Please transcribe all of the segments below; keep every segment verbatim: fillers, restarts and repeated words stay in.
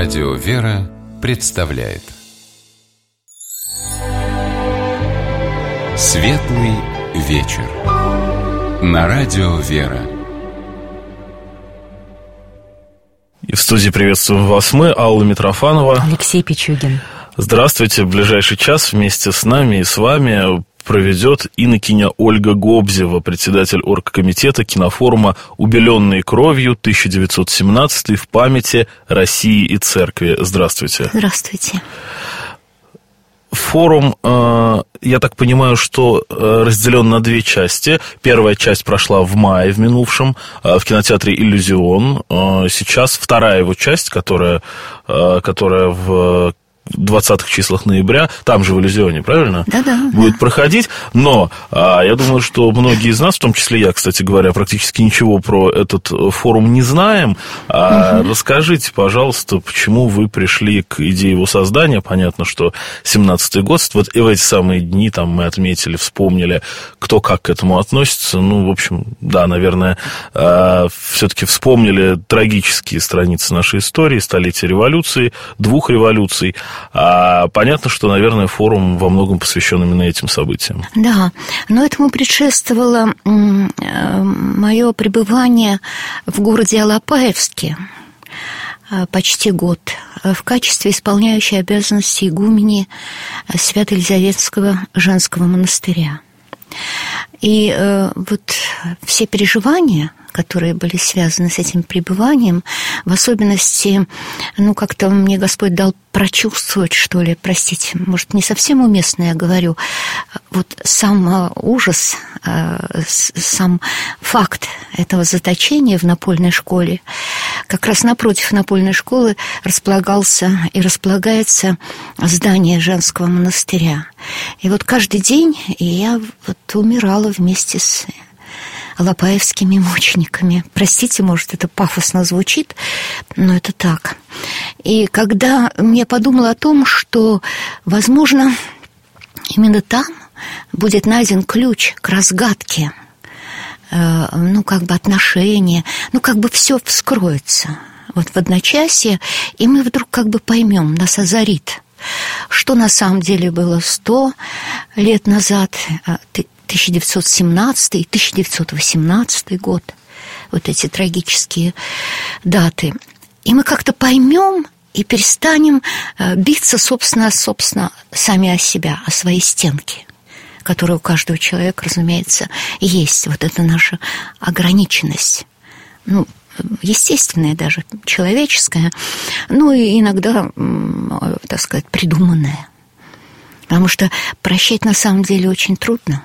Радио «Вера» представляет Светлый вечер на Радио «Вера». И в студии приветствуем вас мы, Алла Митрофанова, Алексей Пичугин. Здравствуйте. В ближайший час вместе с нами и с вами проведет инокиня Ольга Гобзева, председатель оргкомитета кинофорума «Убеленные кровью» тысяча девятьсот семнадцатый в памяти России и Церкви. Здравствуйте. Здравствуйте. Форум, я так понимаю, что разделен на две части. Первая часть прошла в мае в минувшем в кинотеатре «Иллюзион». Сейчас вторая его часть, которая, которая в двадцатых числах ноября, там же в «Иллюзионе», правильно? Да-да. Будет да. проходить, но а, я думаю, что многие из нас, в том числе я, кстати говоря, практически ничего про этот форум не знаем. А, угу. Расскажите, пожалуйста, почему вы пришли к идее его создания? Понятно, что семнадцатый год, вот и в эти самые дни там мы отметили, вспомнили, кто как к этому относится. Ну, в общем, да, наверное, а, все-таки вспомнили трагические страницы нашей истории, столетия революции, двух революций. А понятно, что, наверное, форум во многом посвящен именно этим событиям. Да, но этому предшествовало мое пребывание в городе Алапаевске почти год в качестве исполняющей обязанности игумени Свято-Елизаветского женского монастыря. И э, вот все переживания, которые были связаны с этим пребыванием, в особенности, ну, как-то мне Господь дал прочувствовать, что ли, простите, может, не совсем уместно я говорю, вот сам ужас, сам факт этого заточения в напольной школе. Как раз напротив напольной школы располагался и располагается здание женского монастыря. И вот каждый день я вот умирала вместе с алапаевскими мучениками. Простите, может, это пафосно звучит, но это так. И когда я подумала о том, что, возможно, именно там будет найден ключ к разгадке, э, ну, как бы отношения, ну, как бы все вскроется вот в одночасье, и мы вдруг как бы поймем, нас озарит, что на самом деле было сто лет назад, тысяча девятьсот семнадцатый и тысяча девятьсот восемнадцатый год, вот эти трагические даты. И мы как-то поймем и перестанем биться, собственно, собственно, сами о себя, о своей стенке, которая у каждого человека, разумеется, есть. Вот это наша ограниченность, ну, естественная даже, человеческая, ну и иногда, так сказать, придуманная. Потому что прощать на самом деле очень трудно.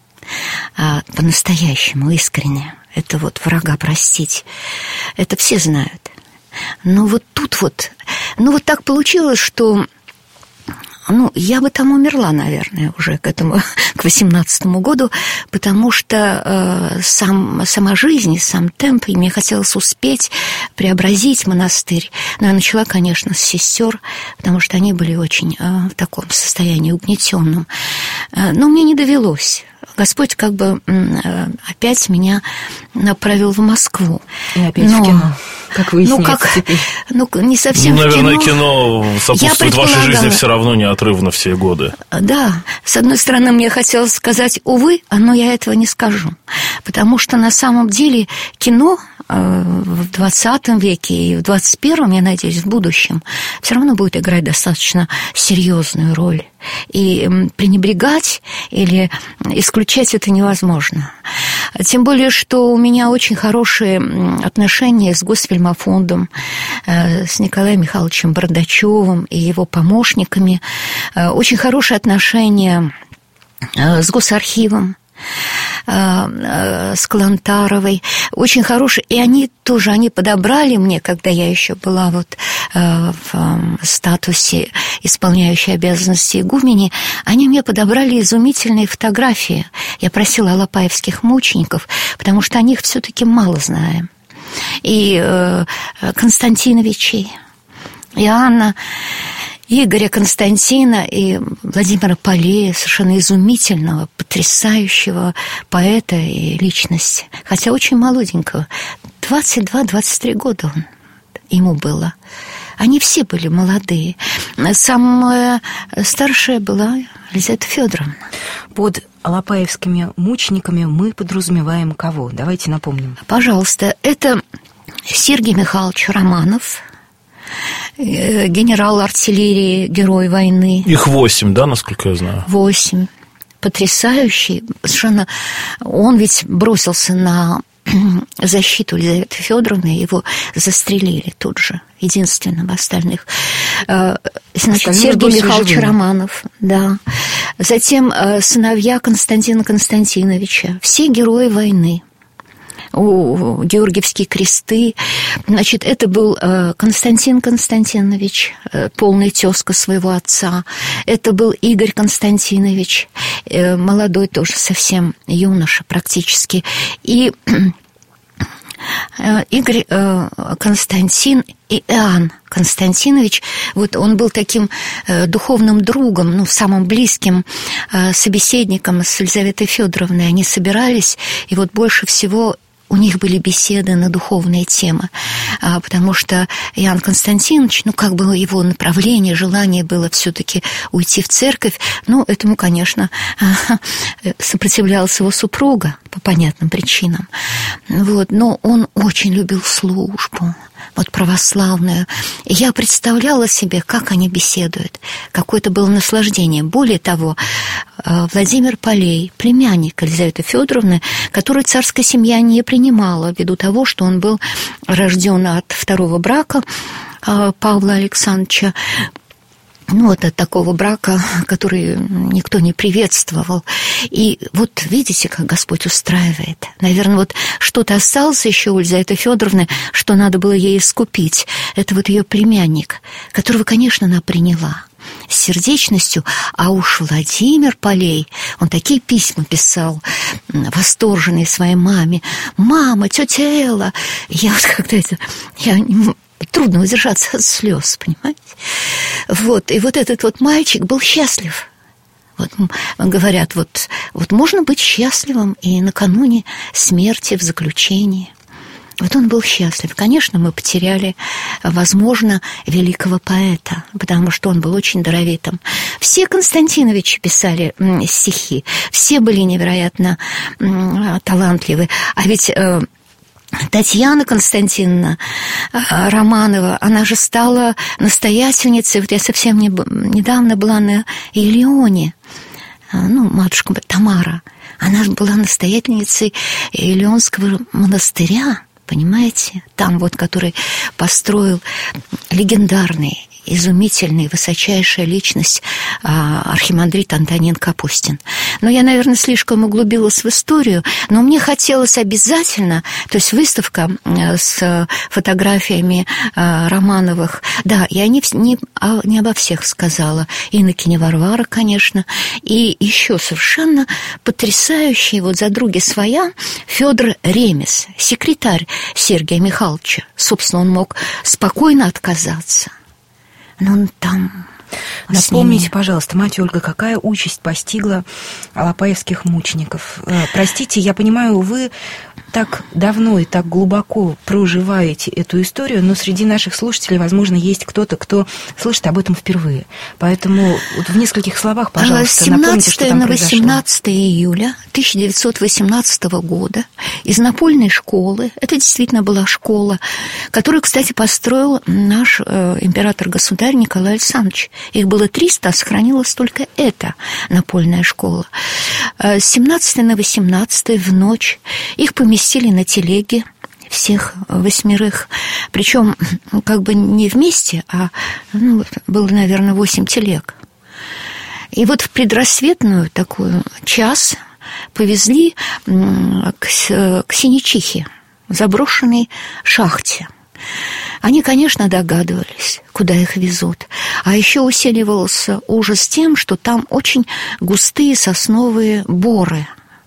А по-настоящему, искренне. Это вот врага простить. Это все знают. Но вот тут вот, ну вот так получилось, что, ну, я бы там умерла, наверное, уже к этому, к восемнадцатому году, потому что э, сам, сама жизнь, сам темп, и мне хотелось успеть преобразить монастырь. Но я начала, конечно, с сестер, потому что они были очень э, в таком состоянии угнетенном. Э, но мне не довелось. Господь как бы опять меня направил в Москву. И опять но, в кино, как выясняется ну, как, теперь. Ну, не совсем ну, в наверное, кино. кино сопутствует вашей жизни все равно неотрывно все годы. Да. С одной стороны, мне хотелось сказать, увы, но я этого не скажу. Потому что на самом деле кино в двадцатом веке и в двадцать первом, я надеюсь, в будущем, все равно будет играть достаточно серьезную роль. И пренебрегать или исключать это невозможно. Тем более, что у меня очень хорошие отношения с Госфильмофондом, с Николаем Михайловичем Бардачевым и его помощниками. Очень хорошие отношения с Госархивом, с Клантаровой, очень хорошие, и они тоже, они подобрали мне, когда я еще была вот в статусе исполняющей обязанности игумени, они мне подобрали изумительные фотографии. Я просила алапаевских мучеников, потому что о них все-таки мало знаем. И Константиновичей, и Анна, Игоря Константина и Владимира Полея, совершенно изумительного, потрясающего поэта и личности, хотя очень молоденького, двадцать два - двадцать три года он, ему было. Они все были молодые. Самая старшая была Елизавета Федоровна. Под алапаевскими мучениками мы подразумеваем кого? Давайте напомним. Пожалуйста, это Сергей Михайлович Романов, генерал артиллерии, герой войны. Их восемь, да, насколько я знаю? Восемь. Потрясающий. Совершенно. Он ведь бросился на защиту Елизаветы Федоровны, его застрелили тут же, единственным остальных. Значит, Сергей Михайлович живыми. Романов, да. Затем сыновья Константина Константиновича. Все герои войны. У Георгиевские кресты. Значит, это был Константин Константинович, полный тезка своего отца. Это был Игорь Константинович, молодой тоже совсем юноша практически. И Игорь Константин и Иоанн Константинович, вот он был таким духовным другом, ну, самым близким собеседником с Елизаветой Федоровной. Они собирались, и вот больше всего у них были беседы на духовные темы, потому что Иоанн Константинович, ну, как бы его направление, желание было все-таки уйти в церковь, ну, этому, конечно, сопротивлялась его супруга по понятным причинам. Вот, но он очень любил службу, вот православную. И я представляла себе, как они беседуют. Какое-то было наслаждение. Более того, Владимир Полей, племянник Елизаветы Федоровны, которую царская семья не принимала ввиду того, что он был рожден от второго брака Павла Александровича, ну, вот от такого брака, который никто не приветствовал. И вот видите, как Господь устраивает. Наверное, вот что-то осталось еще у Елизаветы Федоровны, что надо было ей искупить. Это вот ее племянник, которого, конечно, она приняла с сердечностью. А уж Владимир Полей, он такие письма писал, восторженные своей маме. «Мама, тетя Элла». Я вот когда это... Я... Трудно удержаться от слез, понимаете? Вот, и вот этот вот мальчик был счастлив. Вот говорят, вот, вот можно быть счастливым и накануне смерти в заключении. Вот он был счастлив. Конечно, мы потеряли, возможно, великого поэта, потому что он был очень даровитым. Все Константиновичи писали стихи, все были невероятно талантливы. А ведь... Татьяна Константиновна Романова, она же стала настоятельницей. Вот я совсем не, недавно была на Илионе, ну, матушка Тамара. Она же была настоятельницей Илионского монастыря, понимаете? Там вот, который построил легендарный, изумительный, высочайшая личность архимандрит Антонин Капустин. Но я, наверное, слишком углубилась в историю, но мне хотелось обязательно, то есть выставка с фотографиями Романовых, да, я не, не, не обо всех сказала, инокиня Варвара, конечно, и еще совершенно потрясающий, вот задруги своя, Федор Ремес, секретарь Сергия Михайловича. Собственно, он мог спокойно отказаться. Но он там... Напомните, пожалуйста, мать Ольга, какая участь постигла алапаевских мучеников? Простите, я понимаю, вы так давно и так глубоко проживаете эту историю, но среди наших слушателей, возможно, есть кто-то, кто слышит об этом впервые. Поэтому вот в нескольких словах, пожалуйста, напомните, что там произошло. семнадцатого июля тысяча девятьсот восемнадцатого года из напольной школы, это действительно была школа, которую, кстати, построил наш э, император-государь Николай Александрович. Их было триста, а сохранилась только эта напольная школа. С семнадцатого на восемнадцатое в ночь их поместили на телеге, всех восьмерых, причем как бы не вместе, а ну, было, наверное, восемь телег. И вот в предрассветную такую час повезли к, к Синичихе, заброшенной шахте. Они, конечно, догадывались, куда их везут. А еще усиливался ужас тем, что там очень густые сосновые боры.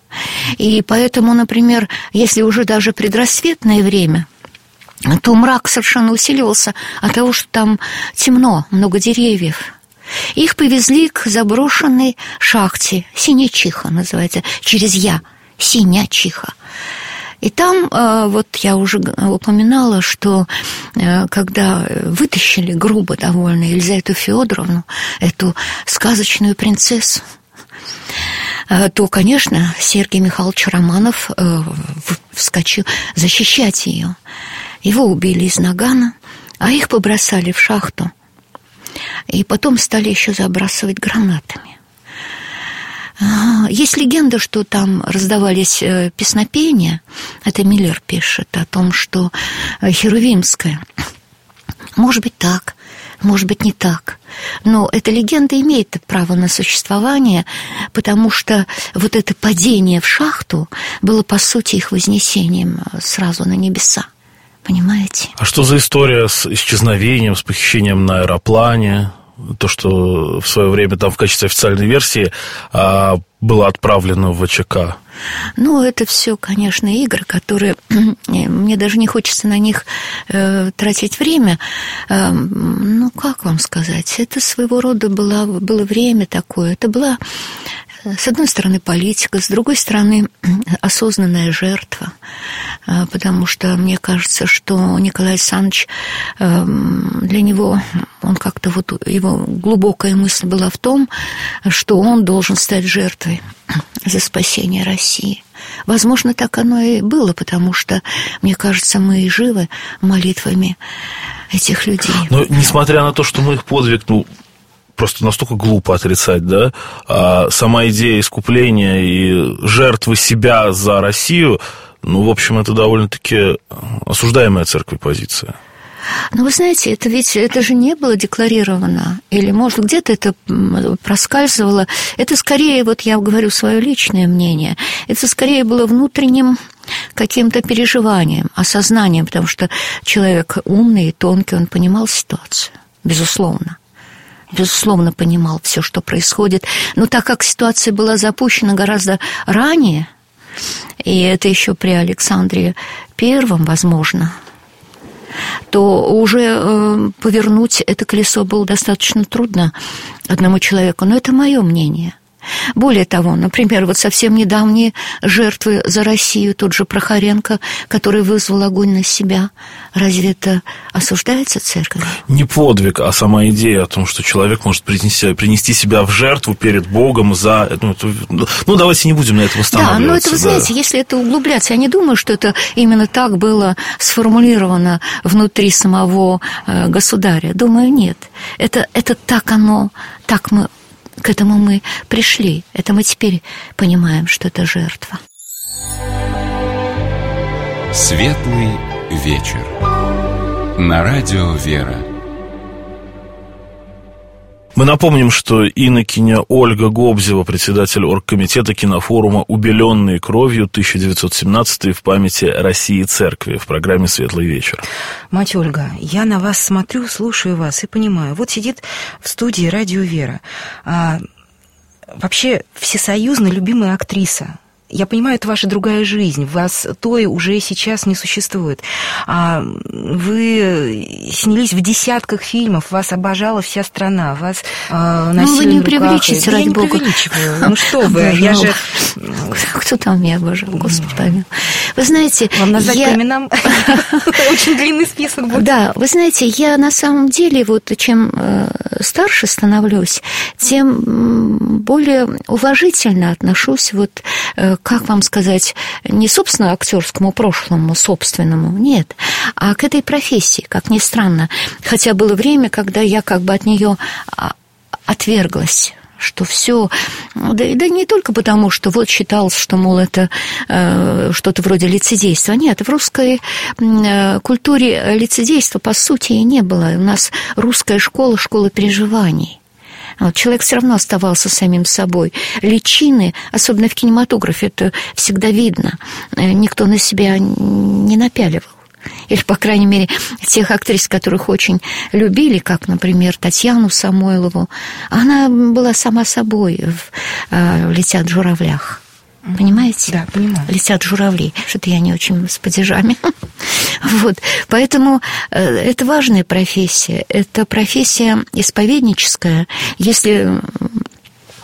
И поэтому, например, если уже даже предрассветное время, то мрак совершенно усиливался от того, что там темно, много деревьев. Их повезли к заброшенной шахте, Синячиха называется, через Я, Синячиха. И там, вот я уже упоминала, что когда вытащили грубо довольно Елизавету Федоровну, эту сказочную принцессу, то, конечно, Сергей Михайлович Романов вскочил защищать ее. Его убили из нагана, а их побросали в шахту. И потом стали еще забрасывать гранатами. Есть легенда, что там раздавались песнопения. Это Миллер пишет о том, что Херувимская. Может быть, так, может быть, не так. Но эта легенда имеет право на существование, потому что вот это падение в шахту было, по сути, их вознесением сразу на небеса. Понимаете? А что за история с исчезновением, с похищением на аэроплане? То, что в свое время там в качестве официальной версии а, было отправлено в ВЧК. Ну, это все, конечно, игры, которые мне даже не хочется на них э, тратить время. Э, ну, как вам сказать? Это своего рода было, было время такое. Это была, с одной стороны, политика, с другой стороны, осознанная жертва. Э, потому что мне кажется, что Николай Александрович, э, для него, он как-то вот, его глубокая мысль была в том, что он должен стать жертвой за спасение России. Возможно, так оно и было, потому что, мне кажется, мы и живы молитвами этих людей. Но несмотря на то, что мы их подвиг, ну, просто настолько глупо отрицать, да, а сама идея искупления и жертвы себя за Россию, ну, в общем, это довольно-таки осуждаемая церковью позиция. Но вы знаете, это ведь это же не было декларировано, или, может, где-то это проскальзывало. Это скорее, вот я говорю свое личное мнение, это скорее было внутренним каким-то переживанием, осознанием, потому что человек умный и тонкий, он понимал ситуацию, безусловно. Безусловно, понимал все, что происходит. Но так как ситуация была запущена гораздо ранее, и это еще при Александре Первом, возможно, то уже э, повернуть это колесо было достаточно трудно одному человеку. Но это мое мнение. Более того, например, вот совсем недавние жертвы за Россию, тот же Прохоренко, который вызвал огонь на себя, разве это осуждается церковью? Не подвиг, а сама идея о том, что человек может принести, принести себя в жертву перед Богом за... Ну, это, ну давайте не будем на этом останавливаться. Да, но это, вы знаете, да. Если это углубляться, я не думаю, что это именно так было сформулировано внутри самого э, государя. Думаю, нет. Это, это так оно, так мы... К этому мы пришли. Это мы теперь понимаем, что это жертва. Светлый вечер. На радио «Вера». Мы напомним, что инокиня Ольга Гобзева, председатель оргкомитета кинофорума «Убеленные кровью» тысяча девятьсот семнадцатый в памяти России и Церкви в программе «Светлый вечер». Мать Ольга, я на вас смотрю, слушаю вас и понимаю. Вот сидит в студии «Радио Вера». А, вообще всесоюзно любимая актриса. Я понимаю, это ваша другая жизнь, вас той уже сейчас не существует. А вы снялись в десятках фильмов, вас обожала вся страна, вас э, носили ну, вы не на руках. преувеличите, ради я Бога. Я не преувеличиваю, ну что вы, я же... Кто там меня обожал, Господи помилуй. Вы знаете... Вам назвать я... по именам очень длинный список будет. Да, вы знаете, я на самом деле, вот чем старше становлюсь, тем более уважительно отношусь вот... как вам сказать, не, собственно, актерскому прошлому собственному, нет, а к этой профессии, как ни странно. Хотя было время, когда я как бы от нее отверглась, что все, да, да не только потому, что вот считалось, что, мол, это э, что-то вроде лицедейства. Нет, в русской э, культуре лицедейства, по сути, и не было. У нас русская школа, школа переживаний. Вот, человек все равно оставался самим собой. Личины, особенно в кинематографе, это всегда видно. Никто на себя не напяливал. Или, по крайней мере, тех актрис, которых очень любили, как, например, Татьяну Самойлову, она была сама собой в э, «Летят в журавлях». Понимаете? Да, понимаю. Летят журавли. Что-то я не очень с падежами. Вот. Поэтому это важная профессия. Это профессия исповедническая. Если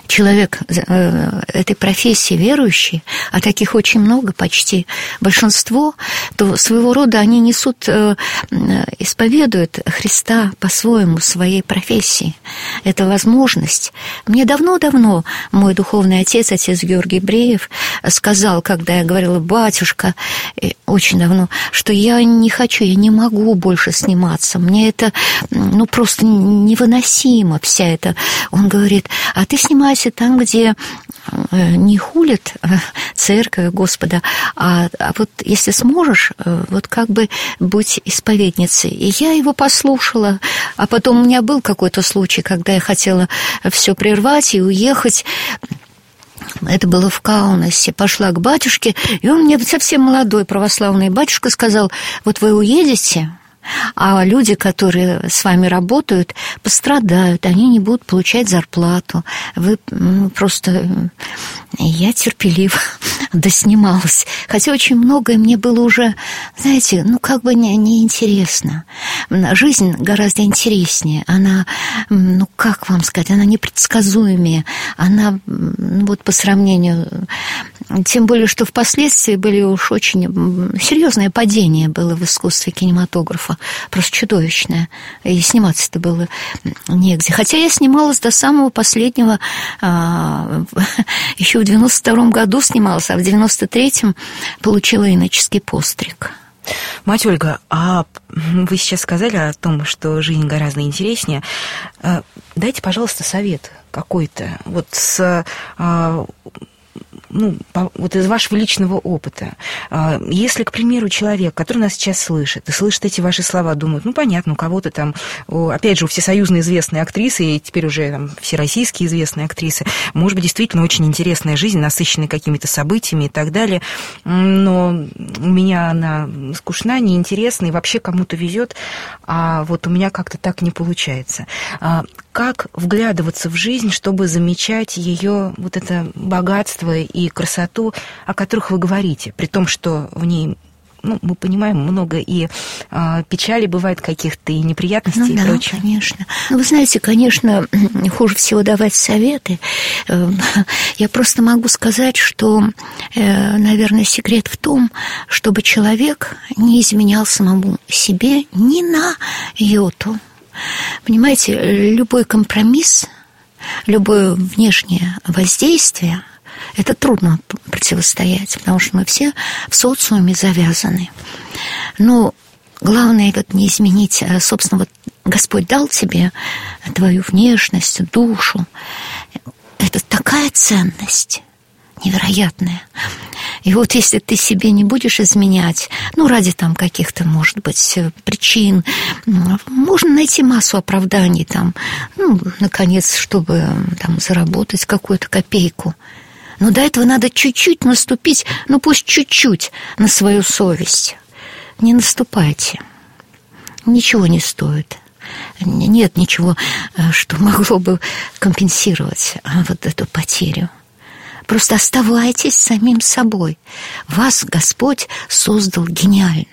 человек этой профессии верующий, а таких очень много, почти большинство, то своего рода они несут, исповедуют Христа по-своему, своей профессии. Это возможность. Мне давно-давно мой духовный отец, отец Георгий Бреев, сказал, когда я говорила: батюшка, очень давно, что я не хочу, я не могу больше сниматься. Мне это, ну, просто невыносимо вся эта. Он говорит: а ты снимайся там, где не хулит церковь Господа, а, а вот если сможешь, вот как бы быть исповедницей. И я его послушала, а потом у меня был какой-то случай, когда я хотела все прервать и уехать. Это было в Каунасе. Пошла к батюшке, и он мне, совсем молодой православный батюшка, сказал: вот вы уедете, а люди, которые с вами работают, пострадают, они не будут получать зарплату. Вы просто... Я терпеливо доснималась. Хотя очень многое мне было уже, знаете, ну, как бы неинтересно. Не Жизнь гораздо интереснее. Она, ну, как вам сказать, она непредсказуемее. Она, ну, вот по сравнению... Тем более, что впоследствии были уж очень... Серьезное падение было в искусстве кинематографа. Просто чудовищное. И сниматься-то было негде. Хотя я снималась до самого последнего... Еще в девяносто втором году снималась, а в девяносто третьем получила иноческий постриг. Мать Ольга, а вы сейчас сказали о том, что жизнь гораздо интереснее. Дайте, пожалуйста, совет какой-то. Вот с... Ну, вот из вашего личного опыта. Если, к примеру, человек, который нас сейчас слышит, и слышит эти ваши слова, думает: ну, понятно, у кого-то там, опять же, у всесоюзно известной актрисы, и теперь уже там всероссийские известные актрисы, может быть, действительно очень интересная жизнь, насыщенная какими-то событиями и так далее, но у меня она скучна, неинтересна, и вообще кому-то везет, а вот у меня как-то так не получается. Как вглядываться в жизнь, чтобы замечать ее вот это богатство и красоту, о которых вы говорите, при том, что в ней, ну, мы понимаем, много и э, печали бывает каких-то, и неприятностей, ну, и да, прочее. Конечно. Ну, вы знаете, конечно, хуже всего давать советы. Я просто могу сказать, что, наверное, секрет в том, чтобы человек не изменял самому себе ни на йоту. Понимаете, любой компромисс, любое внешнее воздействие, это трудно противостоять, потому что мы все в социуме завязаны. Но главное вот не изменить, собственно, вот Господь дал тебе твою внешность, душу. Это такая ценность невероятная. И вот если ты себе не будешь изменять, ну, ради там каких-то, может быть, причин, можно найти массу оправданий там, ну, наконец, чтобы там заработать какую-то копейку. Но до этого надо чуть-чуть наступить, ну, пусть чуть-чуть на свою совесть. Не наступайте. Ничего не стоит. Нет ничего, что могло бы компенсировать вот эту потерю. Просто оставайтесь самим собой. Вас Господь создал гениально.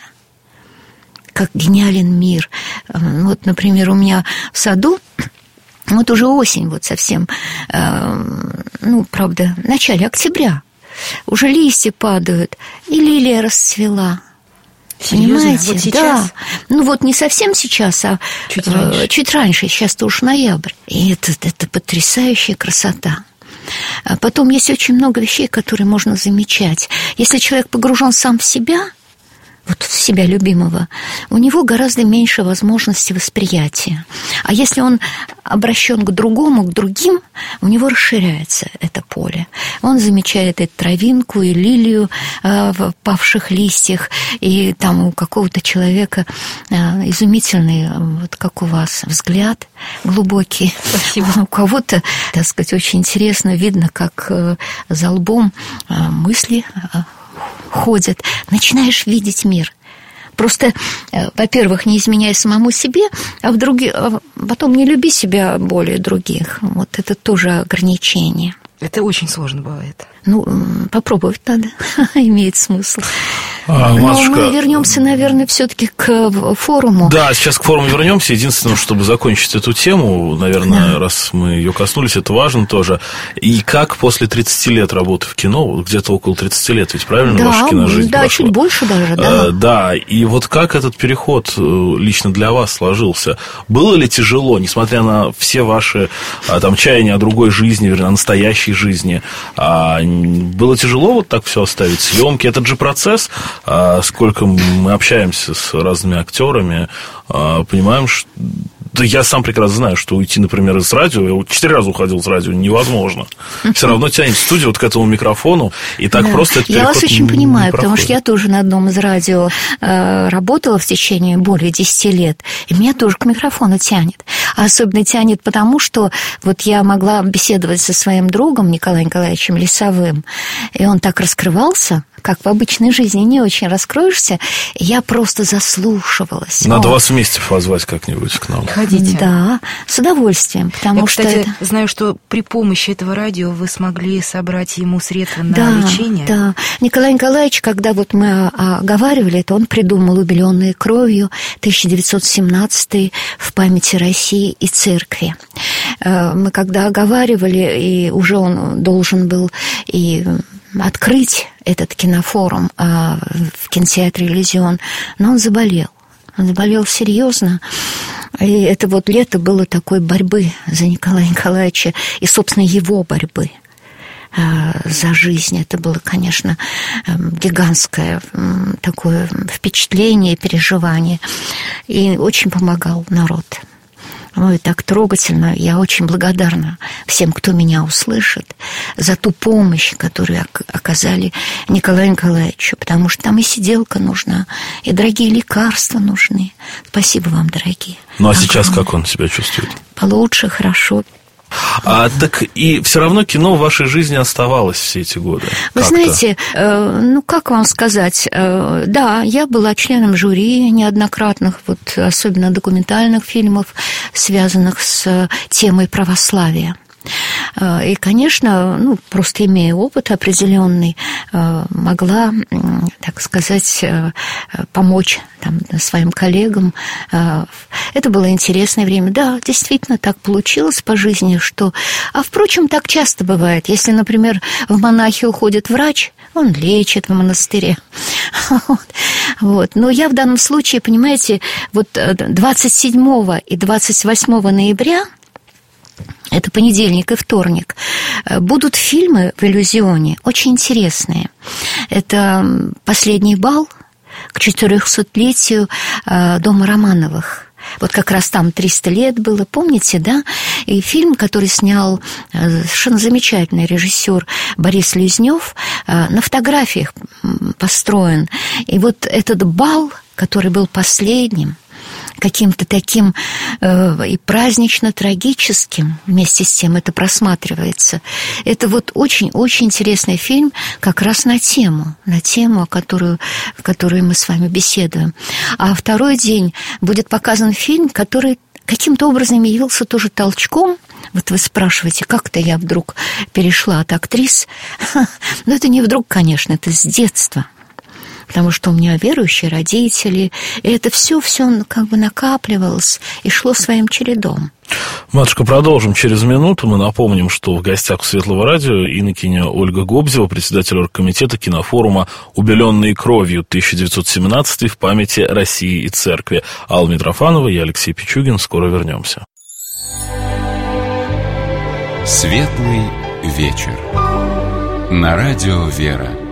Как гениален мир. Вот, например, у меня в саду, вот уже осень, вот совсем, ну, правда, в начале октября, уже листья падают, и лилия расцвела. Серьезно? Понимаете? Вот сейчас? Да. Ну вот не совсем сейчас, а чуть раньше. Чуть раньше. Сейчас-то уж ноябрь. И это, это потрясающая красота. А потом есть очень много вещей, которые можно замечать. Если человек погружен сам в себя, вот в себя любимого, у него гораздо меньше возможностей восприятия. А если он обращен к другому, к другим, у него расширяется это поле. Он замечает и травинку, и лилию э, в павших листьях, и там у какого-то человека э, изумительный, вот как у вас, взгляд глубокий. Спасибо. У кого-то, так сказать, очень интересно видно, как э, за лбом э, мысли э, ходят, начинаешь видеть мир. Просто, во-первых, не изменяй самому себе, а, в други... а потом не люби себя более других. Вот это тоже ограничение. Это очень сложно бывает. Ну, попробовать надо, имеет смысл. А, матушка... Но мы вернемся, наверное, все-таки к форуму. Да, сейчас к форуму вернемся. Единственное, чтобы закончить эту тему, наверное, да. раз мы ее коснулись, это важно тоже. И как после тридцати лет работы в кино, где-то около тридцати лет, ведь правильно да, ваша киножизнь да, прошла? Чуть больше даже, да. А, да, и вот как этот переход лично для вас сложился? Было ли тяжело, несмотря на все ваши там чаяния о другой жизни, вернее, о настоящей жизни? А, было тяжело вот так все оставить? Съемки, этот же процесс, а, сколько мы общаемся с разными актерами, а, понимаем, что... Да я сам прекрасно знаю, что уйти, например, из радио, я четыре раза уходил из радио, невозможно. Все равно тянет студию вот к этому микрофону, и так да. просто этот Я вас очень понимаю, проходит. Потому что я тоже на одном из радио э, работала в течение более десяти лет, и меня тоже к микрофону тянет. А особенно тянет потому, что вот я могла беседовать со своим другом Николаем Николаевичем Лисовым, и он так раскрывался, как в обычной жизни не очень раскроешься, я просто заслушивалась. Надо О. вас вместе позвать как-нибудь к нам. Ходите. Да, с удовольствием, потому я, что кстати, это... знаю, что при помощи этого радио вы смогли собрать ему средства на да, лечение. Да, Николай Николаевич, когда вот мы оговаривали это, он придумал «Убеленные кровью» тысяча девятьсот семнадцатый в памяти России и церкви. Мы когда оговаривали, и уже он должен был и открыть этот кинофорум в кинотеатре «Иллюзион», но он заболел. Он заболел серьезно. И это вот лето было такой борьбы за Николая Николаевича и, собственно, его борьбы за жизнь. Это было, конечно, гигантское такое впечатление, переживание. И очень помогал народ. Ой, так трогательно. Я очень благодарна всем, кто меня услышит, за ту помощь, которую оказали Николаю Николаевичу, потому что там и сиделка нужна, и дорогие лекарства нужны. Спасибо вам, дорогие. Ну, а сейчас как он себя чувствует? Получше, хорошо. А, так и все равно кино в вашей жизни оставалось все эти годы. Вы как-то. знаете, э, ну как вам сказать, э, да, я была членом жюри неоднократных, вот, особенно документальных фильмов, связанных с темой православия. И, конечно, ну, просто имея опыт определенный, могла, так сказать, помочь там, своим коллегам. Это было интересное время. Да, действительно, так получилось по жизни, что... А, впрочем, так часто бывает. Если, например, в монахи уходит врач, он лечит в монастыре. Вот. Вот. Но я в данном случае, понимаете, вот двадцать седьмого и двадцать восьмого ноября, это понедельник и вторник, будут фильмы в «Иллюзионе» очень интересные. Это «Последний бал» к четырехсотлетию дома Романовых. Вот как раз там триста лет было, помните, да? И фильм, который снял совершенно замечательный режиссер Борис Лезнев, на фотографиях построен. И вот этот бал, который был последним, каким-то таким э, и празднично-трагическим, вместе с тем это просматривается. Это вот очень-очень интересный фильм как раз на тему, на тему, о которую, о которой мы с вами беседуем. А второй день будет показан фильм, который каким-то образом явился тоже толчком. Вот вы спрашиваете, как-то я вдруг перешла от актрис. Но это не вдруг, конечно, это с детства. Потому что у меня верующие родители, и это все-все как бы накапливалось и шло своим чередом. Матушка, продолжим через минуту. Мы напомним, что в гостях у Светлого радио инокиня Ольга Гобзева, председатель оргкомитета кинофорума «Убеленные кровью» тысяча девятьсот семнадцатый в памяти России и церкви. Алла Митрофанова, я Алексей Пичугин. Скоро вернемся. Светлый вечер. На радио «Вера».